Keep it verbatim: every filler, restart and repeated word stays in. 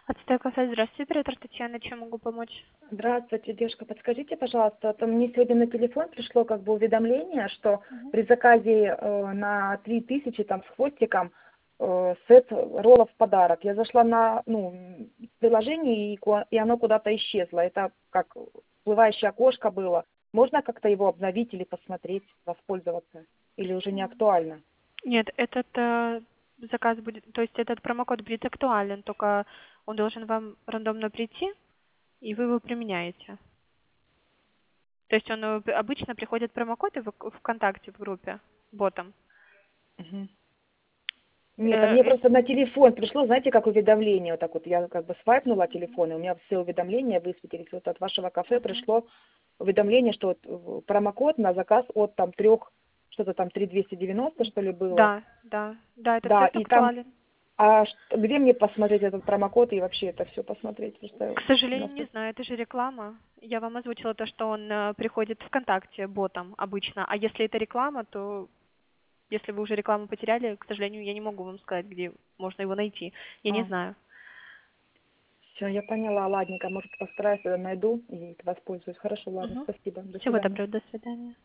Отстой кафе, здравствуйте, оператор Татьяна, чем могу помочь? Здравствуйте, девушка, подскажите, пожалуйста, то мне сегодня на телефон пришло как бы уведомление, что Мгм. при заказе э, на три тысячи там с хвостиком э, сет роллов в подарок. Я зашла на ну, м, приложение, и, ку- и оно куда-то исчезло. Это как всплывающее окошко было. Можно как-то его обновить или посмотреть, воспользоваться? Или уже не актуально? Нет, этот э, заказ будет, то есть этот промокод будет актуален, только он должен вам рандомно прийти, и вы его применяете. То есть он э, п- обычно приходит промокод и в ВКонтакте в группе ботом. Мгм. Э, Нет, а мне э, просто на телефон пришло, знаете, как уведомление, вот так вот, я как бы свайпнула телефон, и у меня все уведомления высветились. Вот от вашего кафе мгм. пришло уведомление, что вот э, промокод на заказ от там трех, что-то там три двести девяносто, что ли, было. Да, да, да, этот Да, сет и там, актуален. а ш- где мне посмотреть этот промокод и вообще это все посмотреть? К Просто у нас сожалению, не тут... знаю, это же реклама. Я вам озвучила то, что он э, приходит ВКонтакте ботом обычно, а если это реклама, то если вы уже рекламу потеряли, к сожалению, я не могу вам сказать, где можно его найти. Я не А, знаю. все, я поняла, ладненько, может, постараюсь, э, найду и воспользуюсь. Хорошо, ладно, Угу. спасибо, до Всего свидания. доброго, до свидания.